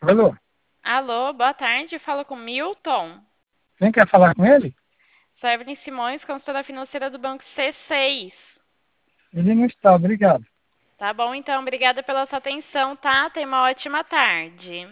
Alô, Alô, boa tarde. Fala com Milton. quem quer falar com ele? Sou Evelyn Simões, consultora financeira do Banco C6. Ele não está, obrigado. Tá bom, então. Obrigada pela sua atenção, tá? Tenha uma ótima tarde.